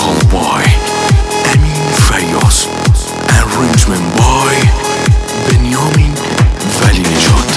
vocal by Amin Feyyaz, arrangement by Benjamin Valinejad.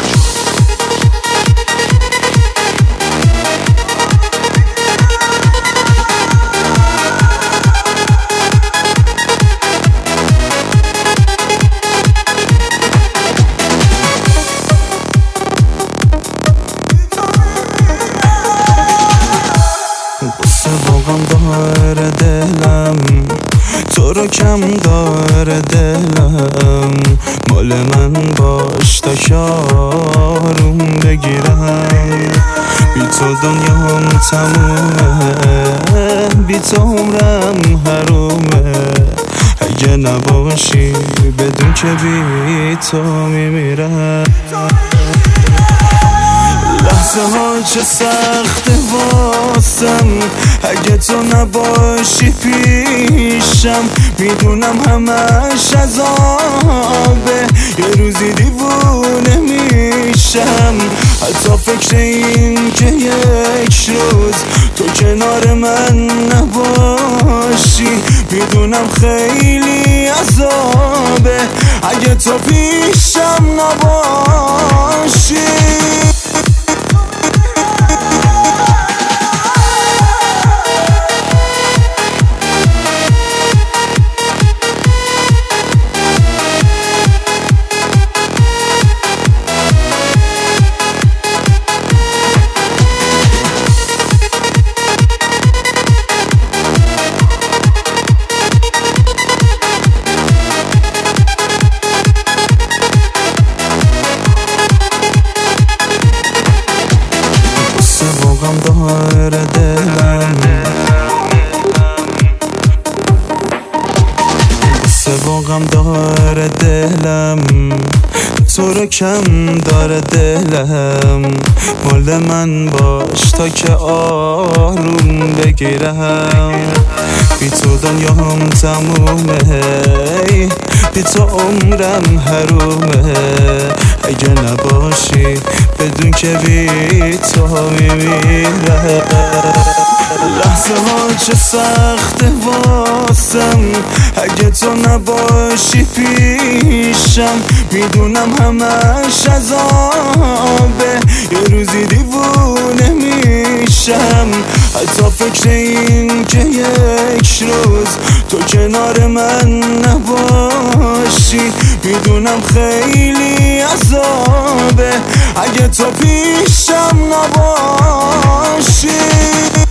واقعا داره دلم تو رو کم داره دلم، مال من باش تا شاروم بگیرم. بی تو دنیام تمومه، بی تو عمرم حرومه. اگه نباشی بدون که بی تو میمیرم. لحظه ها چه سخت واسم، اگه تو نباشی پیشم. میدونم همش عذابه، یه روزی دیوونه میشم. حتی فکر این که یک روز تو کنار من نباشی، میدونم خیلی عذابه اگه تو پیشم نباشی. واقعا داره دلم، واقعا داره دلم، تو رو کم داره دلم. مال من باش تا که آروم بگیرم. بی تو دنیام تمومه، بی تو عمرم حرومه. اگه نباشی بدون که بی تو میمیرم. لحظه ها چه سخت واسم، اگه تو نباشی پیشم. میدونم همش عذابه، یه روزی دیوونه میشم. حتی فکر این که یک روز تو کنار من نباشی، میدونم خیلی عذابه اگه تو پیشم نباشی.